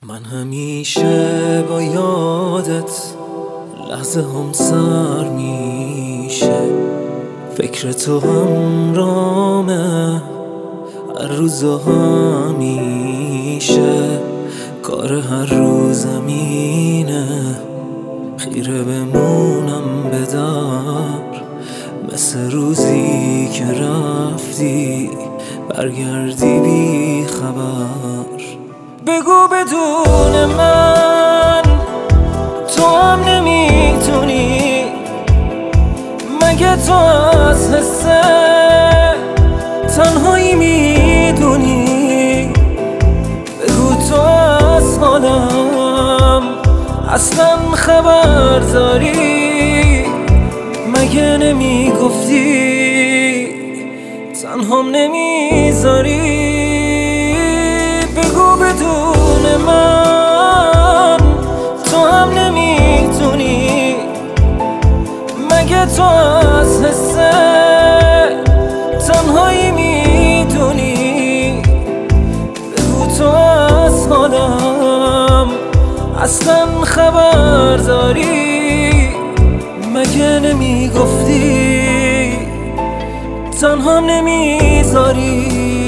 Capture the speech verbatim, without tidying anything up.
من همیشه با یادت لحظه هم سر میشه، فکر تو همرامه هر روز و همیشه، کار هر روزمینه خیره بمونم به در، مثل روزی که رفتی برگردی بی خبر. بگو بدون من تو هم نمیتونی، مگه تو از حس تنهایی میدونی؟ بگو تو از حالم اصلا خبر داری، مگه نمیگفتی تنهام نمیذاری؟ بگو بدون من تو هم نمیتونی، مگه تو از حس تنهایی میدونی؟ بگو تو از حالم اصلا خبر داری، مگه نمیگفتی تنهام نمیذاری؟